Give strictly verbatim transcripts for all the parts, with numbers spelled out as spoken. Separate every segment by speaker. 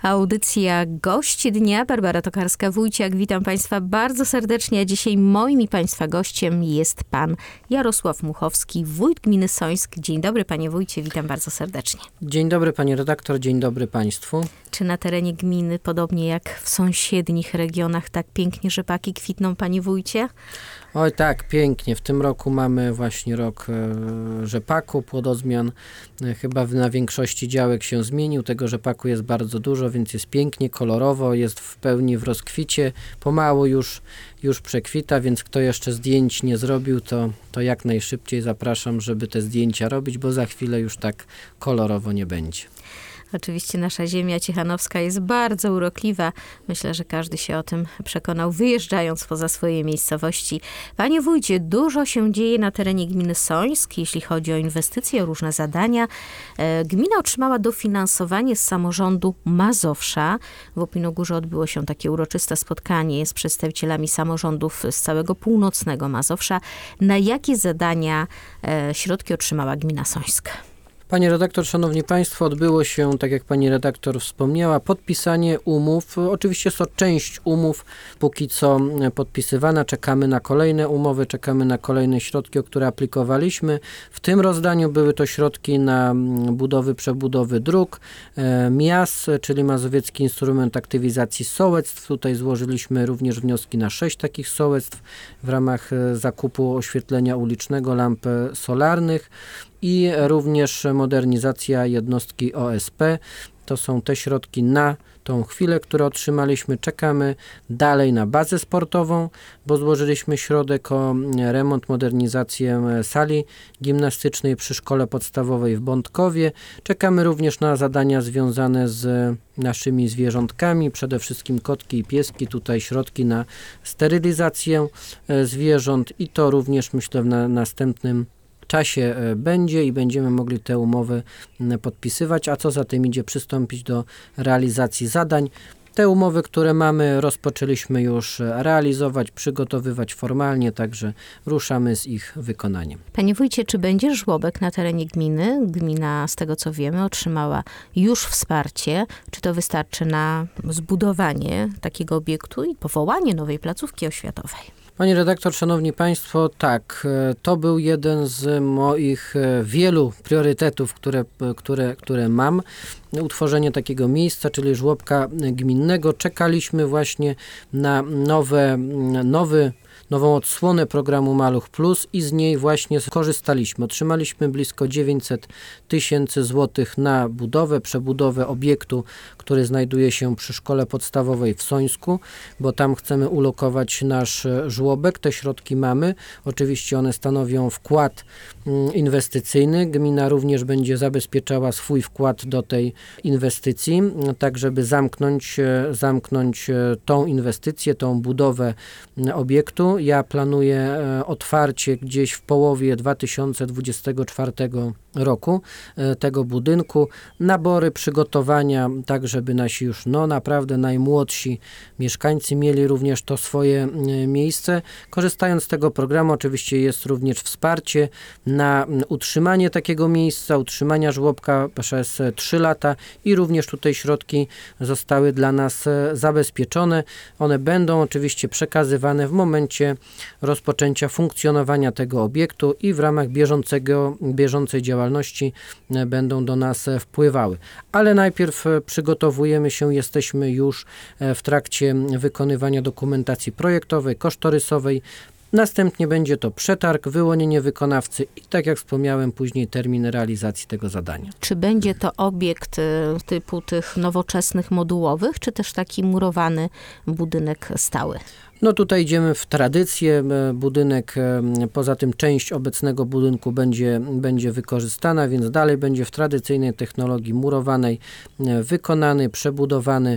Speaker 1: Audycja Gość Dnia. Barbara Tokarska-Wójciak. Witam Państwa bardzo serdecznie. A dzisiaj moim i Państwa gościem jest Pan Jarosław Muchowski, wójt gminy Sońsk. Dzień dobry, Panie Wójcie. Witam bardzo serdecznie.
Speaker 2: Dzień dobry, Pani redaktor. Dzień dobry Państwu.
Speaker 1: Czy na terenie gminy, podobnie jak w sąsiednich regionach, tak pięknie rzepaki kwitną, Panie Wójcie?
Speaker 2: Oj tak, pięknie. W tym roku mamy właśnie rok e, rzepaku, płodozmian. E, chyba na większości działek się zmienił. Tego rzepaku jest bardzo dużo, więc jest pięknie, kolorowo, jest w pełni w rozkwicie. Pomału już, już przekwita, więc kto jeszcze zdjęć nie zrobił, to, to jak najszybciej zapraszam, żeby te zdjęcia robić, bo za chwilę już tak kolorowo nie będzie.
Speaker 1: Oczywiście nasza ziemia ciechanowska jest bardzo urokliwa. Myślę, że każdy się o tym przekonał, wyjeżdżając poza swoje miejscowości. Panie wójcie, dużo się dzieje na terenie gminy Sońsk, jeśli chodzi o inwestycje, o różne zadania. Gmina otrzymała dofinansowanie z samorządu Mazowsza. W Opinogórze odbyło się takie uroczyste spotkanie z przedstawicielami samorządów z całego północnego Mazowsza. Na jakie zadania środki otrzymała gmina Sońsk?
Speaker 2: Pani redaktor, szanowni państwo, odbyło się, tak jak pani redaktor wspomniała, podpisanie umów. Oczywiście jest to część umów, póki co podpisywana. Czekamy na kolejne umowy, czekamy na kolejne środki, o które aplikowaliśmy. W tym rozdaniu były to środki na budowy, przebudowy dróg, e, M I A S, czyli Mazowiecki Instrument Aktywizacji Sołectw. Tutaj złożyliśmy również wnioski na sześć takich sołectw w ramach zakupu oświetlenia ulicznego, lamp solarnych. I również modernizacja jednostki O S P. To są te środki na tą chwilę, które otrzymaliśmy. Czekamy dalej na bazę sportową, bo złożyliśmy środek o remont, modernizację sali gimnastycznej przy szkole podstawowej w Bątkowie. Czekamy również na zadania związane z naszymi zwierzątkami, przede wszystkim kotki i pieski. Tutaj środki na sterylizację zwierząt i to również myślę w na następnym czasie będzie i będziemy mogli te umowy podpisywać, a co za tym idzie, przystąpić do realizacji zadań. Te umowy, które mamy, rozpoczęliśmy już realizować, przygotowywać formalnie, także ruszamy z ich wykonaniem.
Speaker 1: Panie wójcie, czy będzie żłobek na terenie gminy? Gmina, z tego co wiemy, otrzymała już wsparcie. Czy to wystarczy na zbudowanie takiego obiektu i powołanie nowej placówki oświatowej?
Speaker 2: Pani redaktor, szanowni państwo, tak, to był jeden z moich wielu priorytetów, które, które, które mam. Utworzenie takiego miejsca, czyli żłobka gminnego. Czekaliśmy właśnie na nowe, nowy nową odsłonę programu Maluch Plus i z niej właśnie skorzystaliśmy. Otrzymaliśmy blisko dziewięćset tysięcy złotych na budowę, przebudowę obiektu, który znajduje się przy szkole podstawowej w Sońsku, bo tam chcemy ulokować nasz żłobek. Te środki mamy. Oczywiście one stanowią wkład inwestycyjny. Gmina również będzie zabezpieczała swój wkład do tej inwestycji, tak żeby zamknąć, zamknąć tą inwestycję, tą budowę obiektu. Ja planuję otwarcie gdzieś w połowie dwa tysiące dwudziestego czwartego roku tego budynku. Nabory, przygotowania, tak żeby nasi już no naprawdę najmłodsi mieszkańcy mieli również to swoje miejsce. Korzystając z tego programu oczywiście jest również wsparcie na utrzymanie takiego miejsca, utrzymania żłobka przez trzy lata i również tutaj środki zostały dla nas zabezpieczone. One będą oczywiście przekazywane w momencie rozpoczęcia funkcjonowania tego obiektu i w ramach bieżącego, bieżącej działalności będą do nas wpływały. Ale najpierw przygotowujemy się, jesteśmy już w trakcie wykonywania dokumentacji projektowej, kosztorysowej. Następnie będzie to przetarg, wyłonienie wykonawcy i tak jak wspomniałem, później termin realizacji tego zadania.
Speaker 1: Czy będzie to obiekt typu tych nowoczesnych modułowych, czy też taki murowany budynek stały?
Speaker 2: No tutaj idziemy w tradycję. Budynek, poza tym część obecnego budynku będzie, będzie wykorzystana, więc dalej będzie w tradycyjnej technologii murowanej wykonany, przebudowany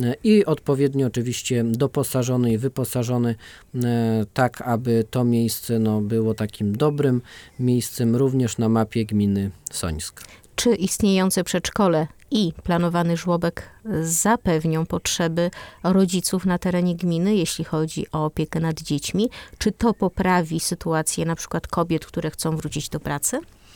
Speaker 2: i odpowiednio oczywiście doposażony i wyposażony tak, aby to miejsce no, było takim dobrym miejscem również na mapie gminy Sońsk.
Speaker 1: Czy istniejące przedszkole i planowany żłobek zapewnią potrzeby rodziców na terenie gminy, jeśli chodzi o opiekę nad dziećmi? Czy to poprawi sytuację na przykład kobiet, które chcą wrócić do pracy?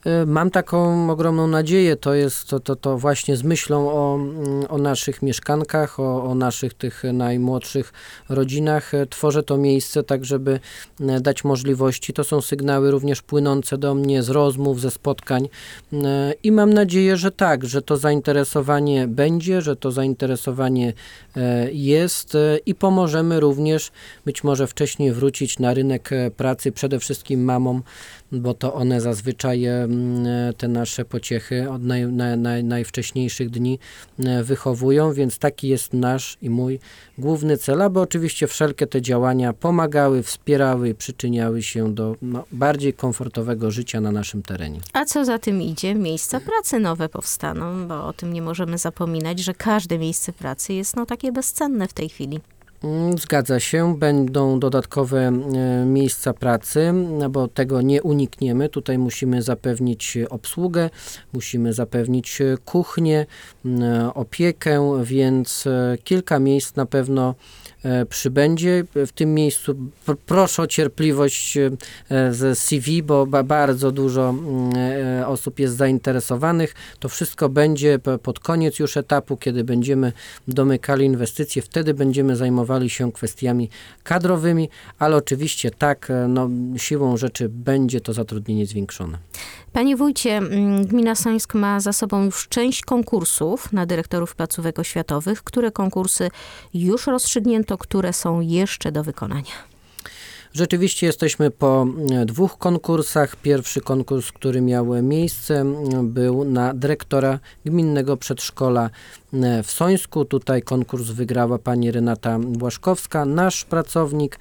Speaker 2: Mam taką ogromną nadzieję, to jest to, to, to właśnie z myślą o, o naszych mieszkankach, o, o naszych tych najmłodszych rodzinach. Tworzę to miejsce tak, żeby dać możliwości. To są sygnały również płynące do mnie z rozmów, ze spotkań i mam nadzieję, że tak, że to zainteresowanie będzie, że to zainteresowanie jest i pomożemy również być może wcześniej wrócić na rynek pracy, przede wszystkim mamom, bo to one zazwyczaj te nasze pociechy od naj, naj, naj, najwcześniejszych dni wychowują, więc taki jest nasz i mój główny cel, aby oczywiście wszelkie te działania pomagały, wspierały, przyczyniały się do no, bardziej komfortowego życia na naszym terenie.
Speaker 1: A co za tym idzie? Miejsca pracy nowe powstaną, bo o tym nie możemy zapominać, że każde miejsce pracy jest no takie bezcenne w tej chwili.
Speaker 2: Zgadza się, będą dodatkowe e, miejsca pracy, no bo tego nie unikniemy. Tutaj musimy zapewnić obsługę, musimy zapewnić kuchnię, e, opiekę, więc e, kilka miejsc na pewno e, przybędzie. W tym miejscu pr- proszę o cierpliwość e, z C V, bo ba- bardzo dużo e, osób jest zainteresowanych. To wszystko będzie p- pod koniec już etapu, kiedy będziemy domykali inwestycje, wtedy będziemy zajmowali się kwestiami kadrowymi, ale oczywiście tak, no, siłą rzeczy będzie to zatrudnienie zwiększone.
Speaker 1: Panie wójcie, gmina Sońsk ma za sobą już część konkursów na dyrektorów placówek oświatowych. Które konkursy już rozstrzygnięto, które są jeszcze do wykonania?
Speaker 2: Rzeczywiście jesteśmy po dwóch konkursach. Pierwszy konkurs, który miał miejsce, był na dyrektora gminnego przedszkola w Sońsku. Tutaj konkurs wygrała pani Renata Błaszkowska, nasz pracownik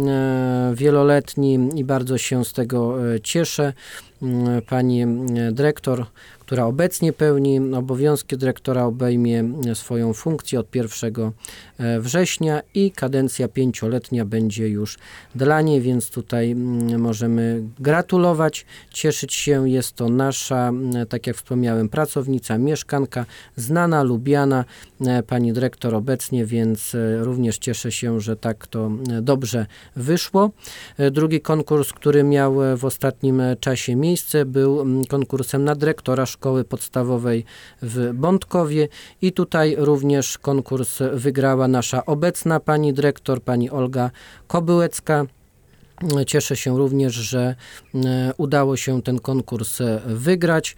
Speaker 2: wieloletni i bardzo się z tego cieszę. Pani dyrektor, która obecnie pełni obowiązki dyrektora, obejmie swoją funkcję od pierwszego września i kadencja pięcioletnia będzie już dla niej, więc tutaj możemy gratulować, cieszyć się. Jest to nasza, tak jak wspomniałem, pracownica, mieszkanka, znana, lubiana, pani dyrektor obecnie, więc również cieszę się, że tak to dobrze wyszło. Drugi konkurs, który miał w ostatnim czasie miejsce, był konkursem na dyrektora szkoły podstawowej w Bątkowie i tutaj również konkurs wygrała nasza obecna pani dyrektor, pani Olga Kobyłecka. Cieszę się również, że udało się ten konkurs wygrać.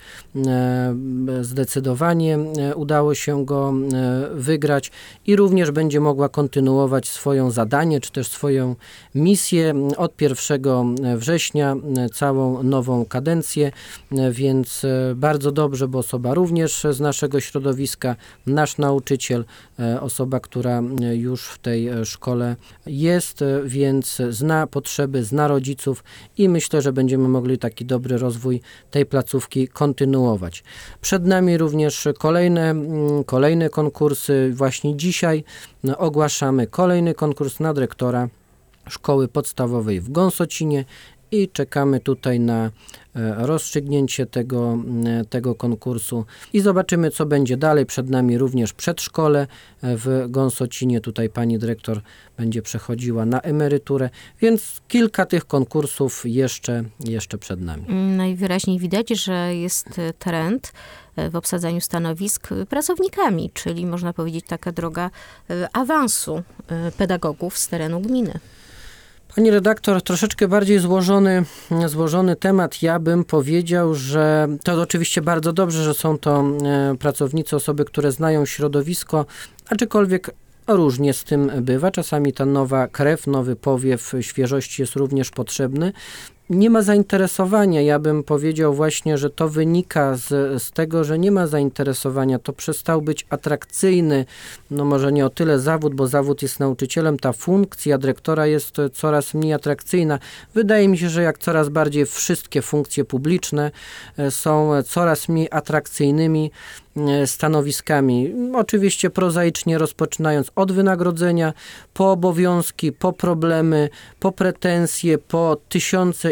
Speaker 2: Zdecydowanie udało się go wygrać i również będzie mogła kontynuować swoją zadanie, czy też swoją misję od pierwszego września, całą nową kadencję, więc bardzo dobrze, bo osoba również z naszego środowiska, nasz nauczyciel, osoba, która już w tej szkole jest, więc zna potrzeby, zna rodziców i myślę, że będziemy mogli taki dobry rozwój tej placówki kontynuować. Przed nami również kolejne, kolejne konkursy. Właśnie dzisiaj ogłaszamy kolejny konkurs na dyrektora szkoły podstawowej w Gąsocinie i czekamy tutaj na rozstrzygnięcie tego, tego konkursu i zobaczymy, co będzie dalej. Przed nami również przedszkole w Gąsocinie. Tutaj pani dyrektor będzie przechodziła na emeryturę, więc kilka tych konkursów jeszcze, jeszcze przed nami.
Speaker 1: Najwyraźniej widać, że jest trend w obsadzaniu stanowisk pracownikami, czyli można powiedzieć taka droga awansu pedagogów z terenu gminy.
Speaker 2: Pani redaktor, troszeczkę bardziej złożony, złożony temat. Ja bym powiedział, że to oczywiście bardzo dobrze, że są to pracownicy, osoby, które znają środowisko, aczkolwiek różnie z tym bywa. Czasami ta nowa krew, nowy powiew świeżości jest również potrzebny. Nie ma zainteresowania. Ja bym powiedział właśnie, że to wynika z, z tego, że nie ma zainteresowania. To przestał być atrakcyjny, no może nie o tyle zawód, bo zawód jest nauczycielem. Ta funkcja dyrektora jest coraz mniej atrakcyjna. Wydaje mi się, że jak coraz bardziej wszystkie funkcje publiczne są coraz mniej atrakcyjnymi stanowiskami. Oczywiście prozaicznie rozpoczynając od wynagrodzenia, po obowiązki, po problemy, po pretensje, po tysiące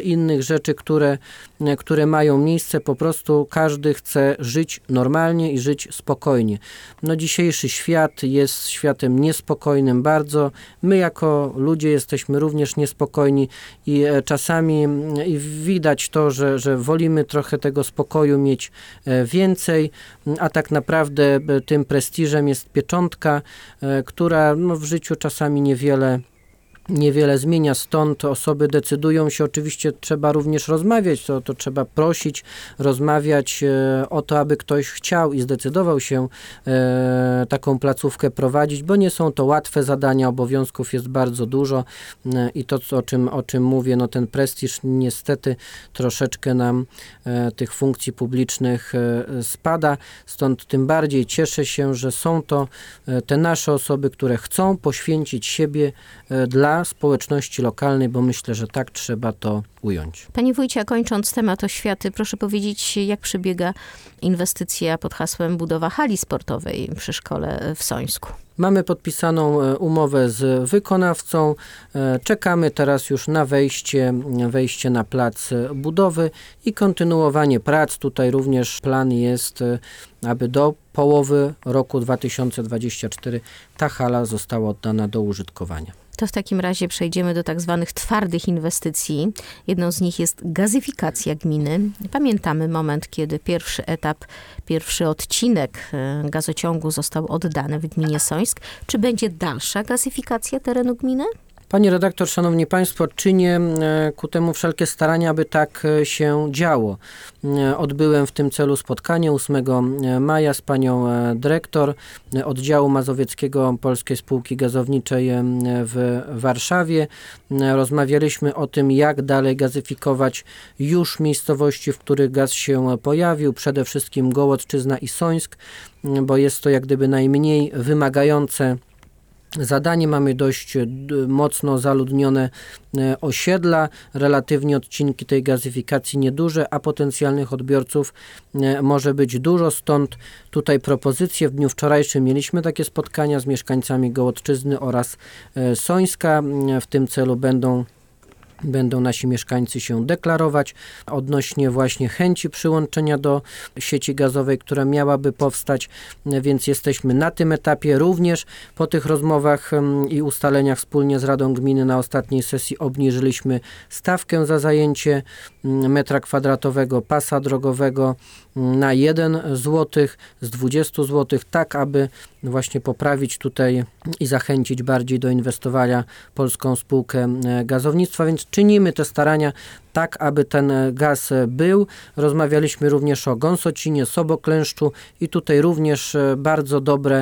Speaker 2: innych rzeczy, które, które mają miejsce. Po prostu każdy chce żyć normalnie i żyć spokojnie. No dzisiejszy świat jest światem niespokojnym bardzo. My jako ludzie jesteśmy również niespokojni i czasami i widać to, że, że wolimy trochę tego spokoju mieć więcej, a tak naprawdę tym prestiżem jest pieczątka, która no, w życiu czasami niewiele Niewiele zmienia, stąd osoby decydują się, oczywiście trzeba również rozmawiać, to, to trzeba prosić, rozmawiać e, o to, aby ktoś chciał i zdecydował się e, taką placówkę prowadzić, bo nie są to łatwe zadania, obowiązków jest bardzo dużo e, i to, o czym, o czym mówię, no ten prestiż niestety troszeczkę nam e, tych funkcji publicznych e, spada, stąd tym bardziej cieszę się, że są to e, te nasze osoby, które chcą poświęcić siebie e, dla społeczności lokalnej, bo myślę, że tak trzeba to ująć.
Speaker 1: Panie wójcie, a kończąc temat oświaty, proszę powiedzieć, jak przebiega inwestycja pod hasłem budowa hali sportowej przy szkole w Sońsku?
Speaker 2: Mamy podpisaną umowę z wykonawcą. Czekamy teraz już na wejście, wejście na plac budowy i kontynuowanie prac. Tutaj również plan jest, aby do połowy roku dwa tysiące dwudziestego czwartego ta hala została oddana do użytkowania.
Speaker 1: To w takim razie przejdziemy do tak zwanych twardych inwestycji. Jedną z nich jest gazyfikacja gminy. Pamiętamy moment, kiedy pierwszy etap, pierwszy odcinek gazociągu został oddany w gminie Sońsk. Czy będzie dalsza gazyfikacja terenu gminy?
Speaker 2: Pani redaktor, szanowni państwo, czynię ku temu wszelkie starania, aby tak się działo. Odbyłem w tym celu spotkanie ósmego maja z panią dyrektor oddziału mazowieckiego Polskiej Spółki Gazowniczej w Warszawie. Rozmawialiśmy o tym, jak dalej gazyfikować już miejscowości, w których gaz się pojawił, przede wszystkim Gołodczyzna i Sońsk, bo jest to jak gdyby najmniej wymagające zadanie. Mamy dość mocno zaludnione osiedla, relatywnie odcinki tej gazyfikacji nieduże, a potencjalnych odbiorców może być dużo, stąd tutaj propozycje. W dniu wczorajszym mieliśmy takie spotkania z mieszkańcami Gołodczyzny oraz Sońska. W tym celu będą Będą nasi mieszkańcy się deklarować odnośnie właśnie chęci przyłączenia do sieci gazowej, która miałaby powstać, więc jesteśmy na tym etapie. Również po tych rozmowach i ustaleniach wspólnie z Radą Gminy na ostatniej sesji obniżyliśmy stawkę za zajęcie metra kwadratowego pasa drogowego na jeden złoty z dwudziestu złotych, tak aby właśnie poprawić tutaj i zachęcić bardziej do inwestowania Polską Spółkę Gazownictwa, więc czynimy te starania tak, aby ten gaz był. Rozmawialiśmy również o Gąsocinie, Soboklęszczu i tutaj również bardzo dobre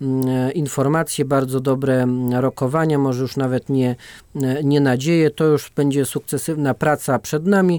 Speaker 2: informacje, bardzo dobre rokowania, może już nawet nie, nie nadzieje. To już będzie sukcesywna praca przed nami.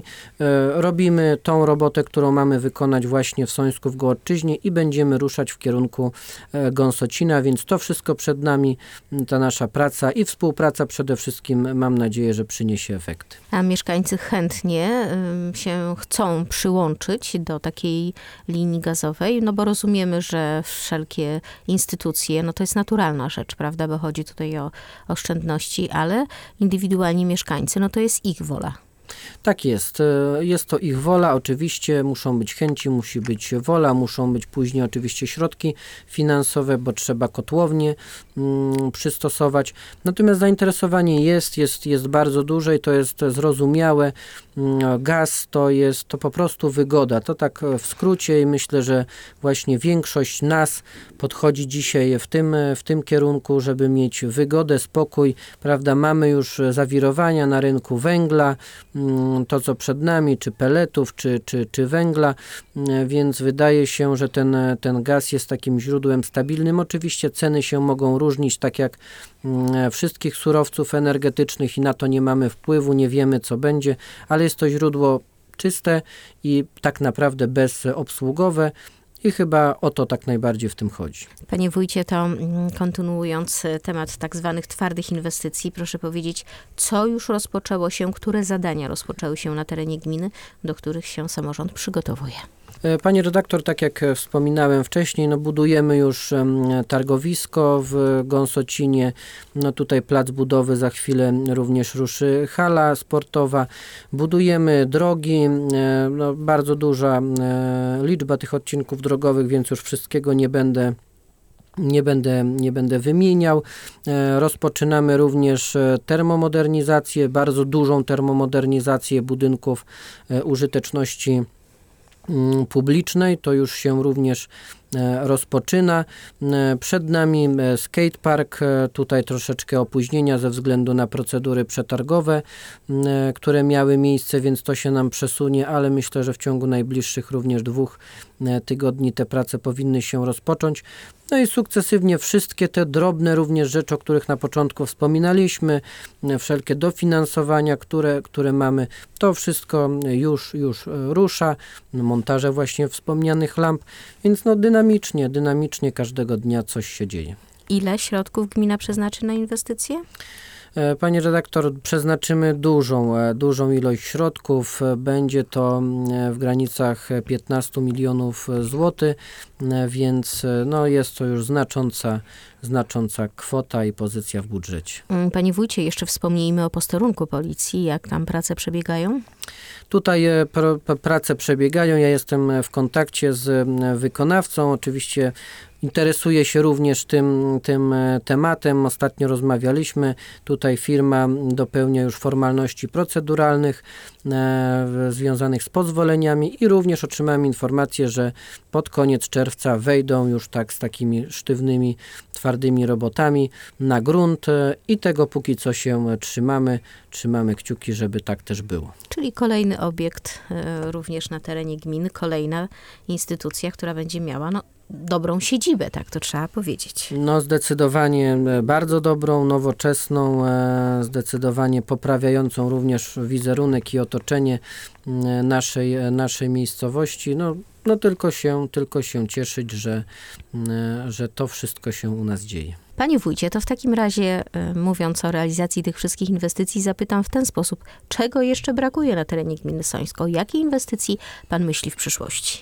Speaker 2: Robimy tą robotę, którą mamy wykonać właśnie w Sońsku, w Gołodczyźnie i będziemy ruszać w kierunku Gąsocina, więc to wszystko przed nami, ta nasza praca i współpraca przede wszystkim, mam nadzieję, że przyniesie efekty.
Speaker 1: A mieszkańcy chętnie się chcą przyłączyć do takiej linii gazowej, no bo rozumiemy, że wszelkie instytucje, no to jest naturalna rzecz, prawda, bo chodzi tutaj o oszczędności, ale indywidualni mieszkańcy, no to jest ich wola.
Speaker 2: Tak jest. Jest to ich wola. Oczywiście muszą być chęci, musi być wola, muszą być później oczywiście środki finansowe, bo trzeba kotłownie mm, przystosować. Natomiast zainteresowanie jest, jest, jest bardzo duże i to jest zrozumiałe. Gaz to jest to po prostu wygoda. To tak w skrócie i myślę, że właśnie większość nas podchodzi dzisiaj w tym, w tym kierunku, żeby mieć wygodę, spokój. Prawda, mamy już zawirowania na rynku węgla, to co przed nami, czy peletów, czy, czy, czy węgla, więc wydaje się, że ten, ten gaz jest takim źródłem stabilnym. Oczywiście ceny się mogą różnić, tak jak wszystkich surowców energetycznych i na to nie mamy wpływu, nie wiemy co będzie, ale jest to źródło czyste i tak naprawdę bezobsługowe. I chyba o to tak najbardziej w tym chodzi.
Speaker 1: Panie wójcie, to kontynuując temat tak zwanych twardych inwestycji, proszę powiedzieć, co już rozpoczęło się, które zadania rozpoczęły się na terenie gminy, do których się samorząd przygotowuje?
Speaker 2: Pani redaktor, tak jak wspominałem wcześniej, no budujemy już targowisko w Gąsocinie. No tutaj plac budowy, za chwilę również ruszy hala sportowa. Budujemy drogi, no bardzo duża liczba tych odcinków drogowych, więc już wszystkiego nie będę Nie będę, nie będę wymieniał. Rozpoczynamy również termomodernizację, bardzo dużą termomodernizację budynków użyteczności publicznej. To już się również rozpoczyna. Przed nami skatepark, tutaj troszeczkę opóźnienia ze względu na procedury przetargowe, które miały miejsce, więc to się nam przesunie, ale myślę, że w ciągu najbliższych również dwóch tygodni te prace powinny się rozpocząć. No i sukcesywnie wszystkie te drobne również rzeczy, o których na początku wspominaliśmy, wszelkie dofinansowania, które, które mamy, to wszystko już, już rusza. Montaże właśnie wspomnianych lamp, więc no dynamicznie, dynamicznie każdego dnia coś się dzieje.
Speaker 1: Ile środków gmina przeznaczy na inwestycje?
Speaker 2: Pani redaktor, przeznaczymy dużą, dużą ilość środków. Będzie to w granicach piętnastu milionów złotych, więc no jest to już znacząca, znacząca kwota i pozycja w budżecie.
Speaker 1: Panie wójcie, jeszcze wspomnijmy o posterunku policji. Jak tam prace przebiegają?
Speaker 2: Tutaj pr- prace przebiegają. Ja jestem w kontakcie z wykonawcą. Oczywiście interesuję się również tym, tym tematem. Ostatnio rozmawialiśmy. Tutaj firma dopełnia już formalności proceduralnych e, związanych z pozwoleniami i również otrzymałem informację, że pod koniec czerwca wejdą już tak z takimi sztywnymi, twardymi robotami na grunt e, i tego póki co się trzymamy. Trzymamy kciuki, żeby tak też było.
Speaker 1: Czyli kolejny obiekt e, również na terenie gminy, kolejna instytucja, która będzie miała no, dobrą siedzibę, tak to trzeba powiedzieć.
Speaker 2: No zdecydowanie bardzo dobrą, nowoczesną, e, zdecydowanie poprawiającą również wizerunek i otoczenie e, naszej, naszej miejscowości. No, no tylko się, tylko się cieszyć, że, e, że to wszystko się u nas dzieje.
Speaker 1: Panie wójcie, to w takim razie, y, mówiąc o realizacji tych wszystkich inwestycji, zapytam w ten sposób, czego jeszcze brakuje na terenie gminy Sońsko? O jakiej inwestycji pan myśli w przyszłości?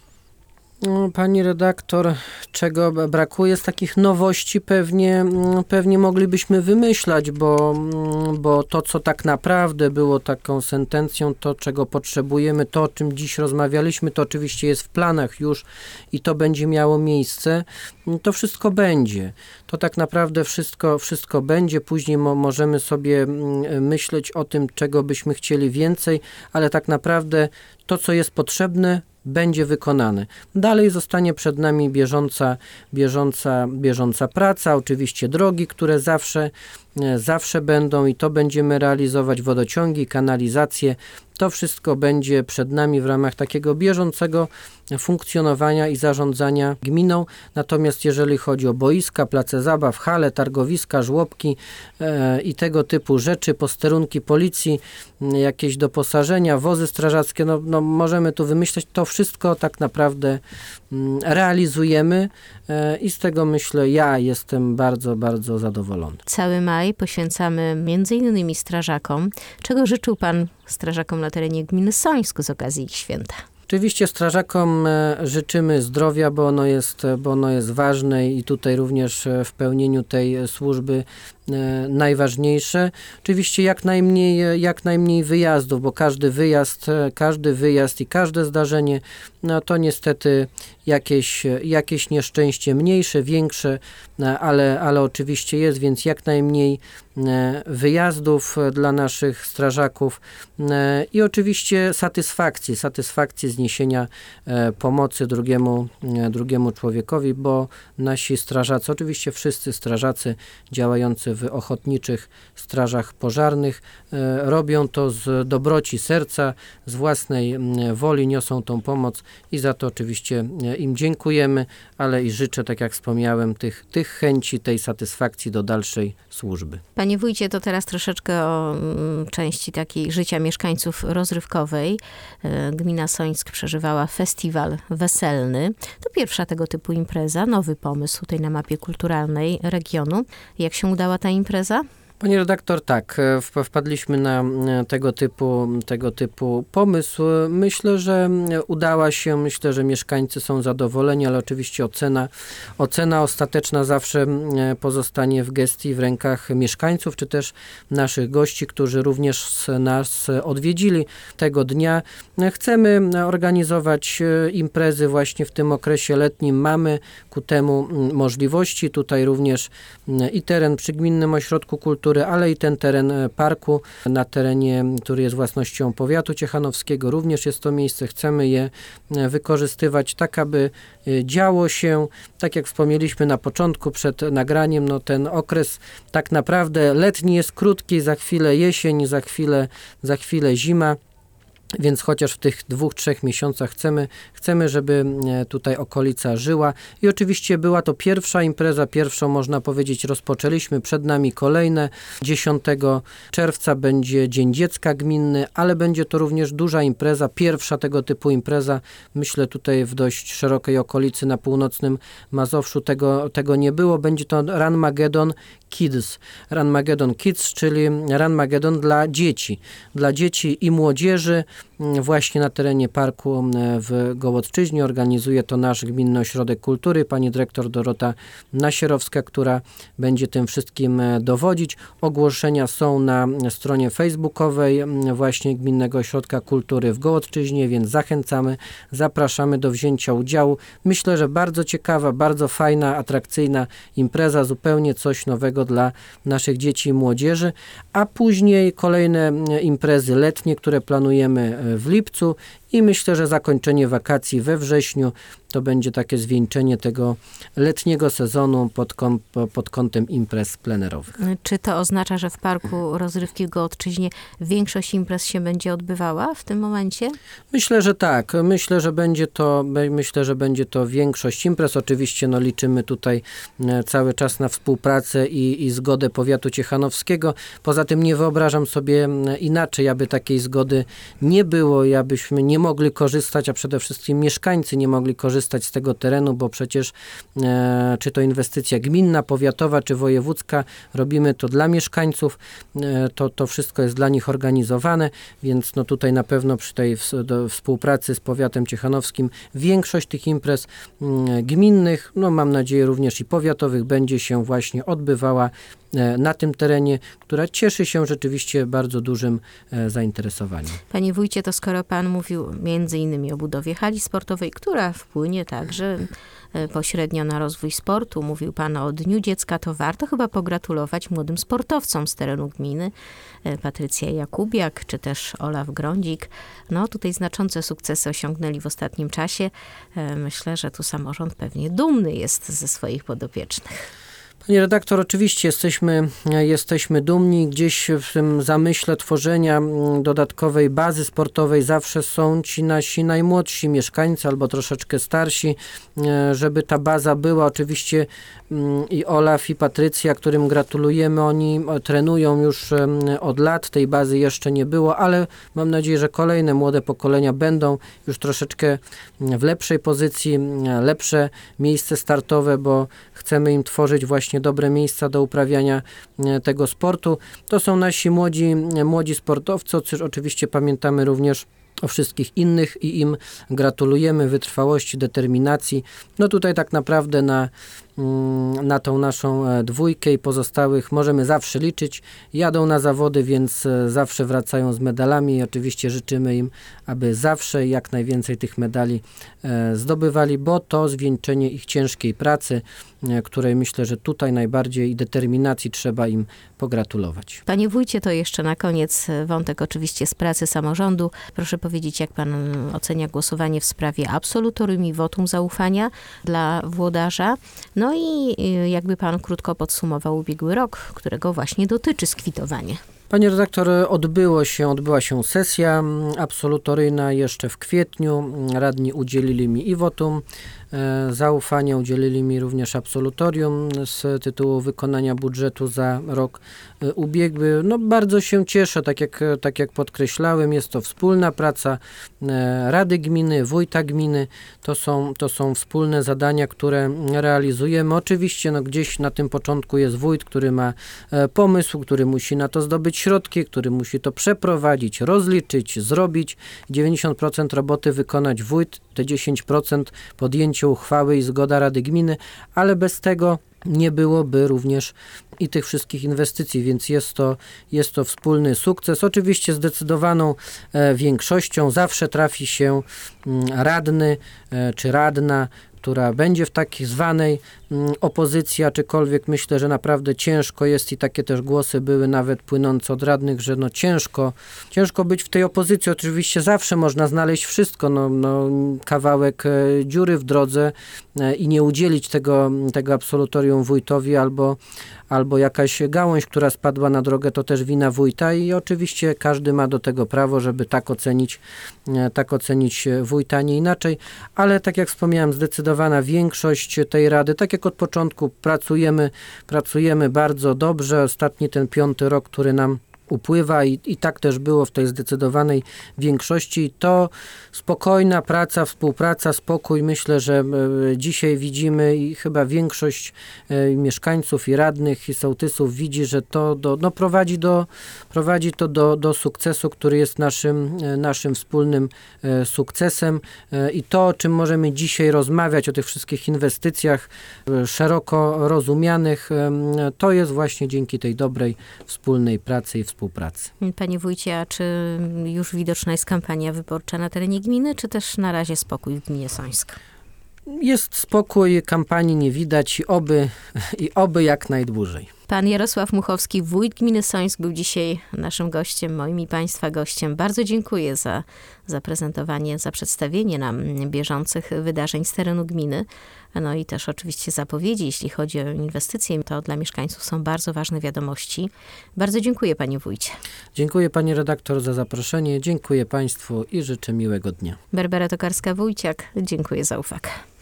Speaker 2: No, pani redaktor, czego brakuje z takich nowości pewnie, pewnie moglibyśmy wymyślać, bo, bo to, co tak naprawdę było taką sentencją, to, czego potrzebujemy, to, o czym dziś rozmawialiśmy, to oczywiście jest w planach już i to będzie miało miejsce, to wszystko będzie. To tak naprawdę wszystko, wszystko będzie. Później mo- możemy sobie myśleć o tym, czego byśmy chcieli więcej, ale tak naprawdę to, co jest potrzebne, będzie wykonane. Dalej zostanie przed nami bieżąca, bieżąca, bieżąca praca, oczywiście drogi, które zawsze, zawsze będą i to będziemy realizować, wodociągi, kanalizacje. To wszystko będzie przed nami w ramach takiego bieżącego funkcjonowania i zarządzania gminą. Natomiast jeżeli chodzi o boiska, place zabaw, hale, targowiska, żłobki e, i tego typu rzeczy, posterunki policji, jakieś doposażenia, wozy strażackie, no, no możemy tu wymyśleć, to wszystko tak naprawdę mm, realizujemy e, i z tego myślę, ja jestem bardzo, bardzo zadowolony.
Speaker 1: Cały maj poświęcamy między innymi strażakom. Czego życzył pan strażakom na terenie gminy Sońsko z okazji ich święta?
Speaker 2: Oczywiście strażakom życzymy zdrowia, bo ono jest, bo ono jest ważne i tutaj również w pełnieniu tej służby najważniejsze. Oczywiście jak najmniej, jak najmniej wyjazdów, bo każdy wyjazd, każdy wyjazd i każde zdarzenie, no to niestety jakieś, jakieś nieszczęście mniejsze, większe, ale, ale oczywiście jest, więc jak najmniej wyjazdów dla naszych strażaków i oczywiście satysfakcji, satysfakcji zniesienia pomocy drugiemu, drugiemu człowiekowi, bo nasi strażacy, oczywiście wszyscy strażacy działający w ochotniczych strażach pożarnych robią to z dobroci serca, z własnej woli, niosą tą pomoc i za to oczywiście im dziękujemy, ale i życzę, tak jak wspomniałem, tych, tych chęci, tej satysfakcji do dalszej służby.
Speaker 1: Panie wójcie, to teraz troszeczkę o mm, części takiej życia mieszkańców rozrywkowej. Gmina Sońsk przeżywała festiwal weselny. To pierwsza tego typu impreza, nowy pomysł tutaj na mapie kulturalnej regionu. Jak się udała ta impreza?
Speaker 2: Pani redaktor, tak, wp- wpadliśmy na e, tego typu, tego typu pomysł. Myślę, że udała się, myślę, że mieszkańcy są zadowoleni, ale oczywiście ocena, ocena ostateczna zawsze e, pozostanie w gestii, w rękach mieszkańców, czy też naszych gości, którzy również nas odwiedzili tego dnia. Chcemy organizować e, imprezy właśnie w tym okresie letnim. Mamy ku temu możliwości. Tutaj również i teren przy Gminnym Ośrodku Kultury, ale i ten teren parku na terenie, który jest własnością powiatu ciechanowskiego. Również jest to miejsce. Chcemy je wykorzystywać tak, aby działo się, tak jak wspomnieliśmy na początku przed nagraniem, no ten okres tak naprawdę letni jest krótki, za chwilę jesień, za chwilę, za chwilę zima. Więc chociaż w tych dwóch, trzech miesiącach chcemy, chcemy, żeby tutaj okolica żyła. I oczywiście była to pierwsza impreza, pierwszą można powiedzieć rozpoczęliśmy, przed nami kolejne. dziesiątego czerwca będzie Dzień Dziecka Gminny, ale będzie to również duża impreza, pierwsza tego typu impreza. Myślę tutaj w dość szerokiej okolicy na północnym Mazowszu tego, tego nie było. Będzie to Ranmagedon Kids. Ranmagedon Kids, czyli Ranmagedon dla dzieci. Dla dzieci i młodzieży. Właśnie na terenie parku w Gołodczyźnie organizuje to nasz Gminny Ośrodek Kultury, pani dyrektor Dorota Nasierowska, która będzie tym wszystkim dowodzić. Ogłoszenia są na stronie facebookowej właśnie Gminnego Ośrodka Kultury w Gołodczyźnie, więc zachęcamy, zapraszamy do wzięcia udziału. Myślę, że bardzo ciekawa, bardzo fajna, atrakcyjna impreza, zupełnie coś nowego dla naszych dzieci i młodzieży, a później kolejne imprezy letnie, które planujemy w lipcu i myślę, że zakończenie wakacji we wrześniu to będzie takie zwieńczenie tego letniego sezonu pod, kąt, pod kątem imprez plenerowych.
Speaker 1: Czy to oznacza, że w Parku Rozrywki w Gołodczyźnie większość imprez się będzie odbywała w tym momencie?
Speaker 2: Myślę, że tak. Myślę, że będzie to, myślę, że będzie to większość imprez. Oczywiście no, liczymy tutaj cały czas na współpracę i, i zgodę powiatu ciechanowskiego. Poza tym nie wyobrażam sobie inaczej, aby takiej zgody nie było i abyśmy nie mogli korzystać, a przede wszystkim mieszkańcy nie mogli korzystać z tego terenu, bo przecież e, czy to inwestycja gminna, powiatowa, czy wojewódzka, robimy to dla mieszkańców, e, to, to wszystko jest dla nich organizowane, więc no tutaj na pewno przy tej w, do, współpracy z powiatem ciechanowskim większość tych imprez m, gminnych, no mam nadzieję również i powiatowych, będzie się właśnie odbywała na tym terenie, która cieszy się rzeczywiście bardzo dużym e, zainteresowaniem.
Speaker 1: Panie wójcie, to skoro pan mówił między innymi o budowie hali sportowej, która wpłynie także e, pośrednio na rozwój sportu, mówił pan o Dniu Dziecka, to warto chyba pogratulować młodym sportowcom z terenu gminy, e, Patrycja Jakubiak, czy też Olaf Grądzik. No tutaj znaczące sukcesy osiągnęli w ostatnim czasie. E, myślę, że tu samorząd pewnie dumny jest ze swoich podopiecznych.
Speaker 2: Pani redaktor, oczywiście jesteśmy, jesteśmy dumni. Gdzieś w tym zamyśle tworzenia dodatkowej bazy sportowej zawsze są ci nasi najmłodsi mieszkańcy albo troszeczkę starsi, żeby ta baza była. Oczywiście i Olaf, i Patrycja, którym gratulujemy, oni trenują już od lat. Tej bazy jeszcze nie było, ale mam nadzieję, że kolejne młode pokolenia będą już troszeczkę w lepszej pozycji, lepsze miejsce startowe, bo chcemy im tworzyć właśnie dobre miejsca do uprawiania tego sportu. To są nasi młodzi, młodzi sportowcy. Oczywiście pamiętamy również o wszystkich innych i im gratulujemy wytrwałości, determinacji. No tutaj tak naprawdę na, na tą naszą dwójkę i pozostałych możemy zawsze liczyć. Jadą na zawody, więc zawsze wracają z medalami i oczywiście życzymy im, aby zawsze jak najwięcej tych medali zdobywali, bo to zwieńczenie ich ciężkiej pracy, której myślę, że tutaj najbardziej i determinacji trzeba im pogratulować.
Speaker 1: Panie wójcie, to jeszcze na koniec wątek oczywiście z pracy samorządu. Proszę powiedzieć, jak pan ocenia głosowanie w sprawie absolutorium i wotum zaufania dla włodarza. No i jakby pan krótko podsumował ubiegły rok, którego właśnie dotyczy skwitowanie.
Speaker 2: Panie redaktor, odbyło się, odbyła się sesja absolutoryjna jeszcze w kwietniu. Radni udzielili mi i wotum e, zaufania, udzielili mi również absolutorium z tytułu wykonania budżetu za rok e, ubiegły. No bardzo się cieszę, tak jak, tak jak podkreślałem, jest to wspólna praca e, Rady Gminy, wójta gminy, to są, to są wspólne zadania, które realizujemy. Oczywiście no, gdzieś na tym początku jest wójt, który ma e, pomysł, który musi na to zdobyć środki, który musi to przeprowadzić, rozliczyć, zrobić. dziewięćdziesiąt procent roboty wykonać wójt, te dziesięć procent podjęcie uchwały i zgoda Rady Gminy, ale bez tego nie byłoby również i tych wszystkich inwestycji, więc jest to, jest to wspólny sukces. Oczywiście zdecydowaną e, większością zawsze trafi się m, radny e, czy radna, która będzie w takiej zwanej mm, opozycji, aczkolwiek myślę, że naprawdę ciężko jest i takie też głosy były nawet płynące od radnych, że no ciężko, ciężko być w tej opozycji. Oczywiście zawsze można znaleźć wszystko, no, no kawałek e, dziury w drodze e, i nie udzielić tego, tego absolutorium wójtowi albo, albo jakaś gałąź, która spadła na drogę, to też wina wójta i oczywiście każdy ma do tego prawo, żeby tak ocenić, e, tak ocenić wójta, nie inaczej, ale tak jak wspomniałem, zdecydowanie większość tej rady, tak jak od początku pracujemy, pracujemy bardzo dobrze. Ostatni ten piąty rok, który nam upływa i, i tak też było w tej zdecydowanej większości. To spokojna praca, współpraca, spokój. Myślę, że e, dzisiaj widzimy i chyba większość e, mieszkańców i radnych i sołtysów widzi, że to do, no, prowadzi, do, prowadzi to do, do sukcesu, który jest naszym, e, naszym wspólnym e, sukcesem e, i to, o czym możemy dzisiaj rozmawiać, o tych wszystkich inwestycjach e, szeroko rozumianych, e, to jest właśnie dzięki tej dobrej wspólnej pracy i współpracy.
Speaker 1: Panie wójcie, a czy już widoczna jest kampania wyborcza na terenie gminy, czy też na razie spokój w gminie Sońsk?
Speaker 2: Jest spokój, kampanii nie widać i oby, i oby jak najdłużej.
Speaker 1: Pan Jarosław Muchowski, wójt gminy Sońsk, był dzisiaj naszym gościem, moim i Państwa gościem. Bardzo dziękuję za zaprezentowanie, za przedstawienie nam bieżących wydarzeń z terenu gminy. No i też oczywiście zapowiedzi, jeśli chodzi o inwestycje, to dla mieszkańców są bardzo ważne wiadomości. Bardzo dziękuję, panie wójcie.
Speaker 2: Dziękuję pani redaktor za zaproszenie, dziękuję państwu i życzę miłego dnia.
Speaker 1: Barbara Tokarska-Wójciak, dziękuję za uwagę.